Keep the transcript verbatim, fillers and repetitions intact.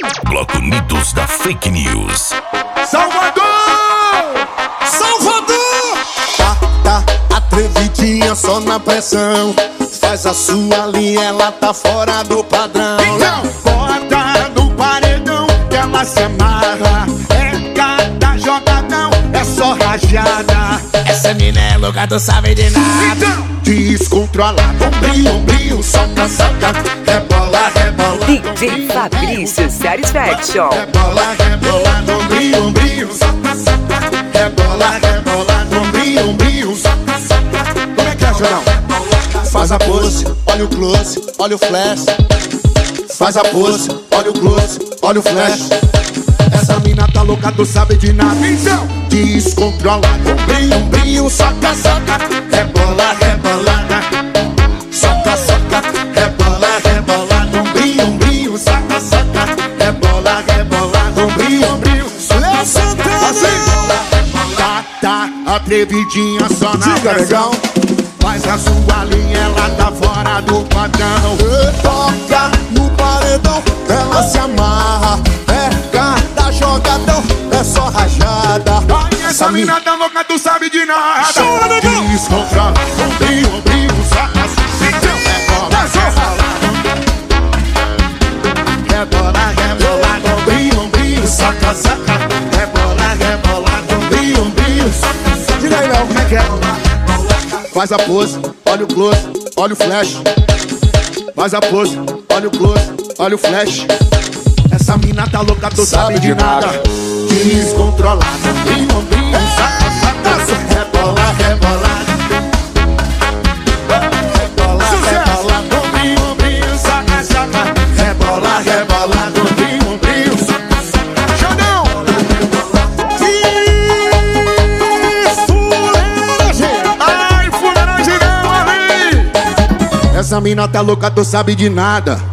Bloco Mitos da Fake News. Salvador! Salvador! Tá, tá, atrevidinha só na pressão. Faz a sua linha, ela tá fora do padrão. Então, bota no paredão que ela se amarra. É cada jogadão, é só rajada. Essa mina é louca, tu sabe de nada. Então, descontrolado, ombrinho, ombrinho, soca, soca. Rebola, rebola. D J Fabrício Satisfaction. Rebola, rebola, ombrinho, ombrinho, soca, soca. Rebola, rebola, ombrinho, ombrinho, soca, soca. Como é que é, Jorão? Faz a pose, olha o close, olha o flash. Faz a pose, olha o close, olha o flash. Essa mina tá louca, tu sabe de nada. Então, descontrolado, ombrinho, ombrinho, soca, soca. Rebola, rebolada. Soca, soca. Rebola, rebolada. Ombrinho, ombrinho, soca, soca. Rebola, rebolada. Ombrinho, ombrinho, soca, soca. Assim, tá, tá, atrevidinha só na Diga, pressão. Faz a sua linha, ela tá fora do padrão. Toca no paredão, ela se amarra. É cada jogadão, é só rajada. Ai, essa mina tá louca, tu sabe de nada. Descontrola, ombrinho, ombrinho, soca, então rebola, rebola. Rebola, rebola, ombrinho, ombrinho, soca, soca. Rebola, rebola, ombrinho, ombrinho, soca, soca. Diga aí, Léo, como é que é? faz a pose, olha o close, olha o flash. Faz a pose, olha o close, olha o flash. Essa mina tá louca, tu sabe de nada. Descontrolada, ombrinho, ombrinho, soca, soca. Rebola, rebola. Rebola, rebola, ombrinho, ombrinho, soca, soca. Rebola, rebola, ombrinho, ombrinho, soca, soca. Jordão! Essa mina tá louca, tu sabe de nada.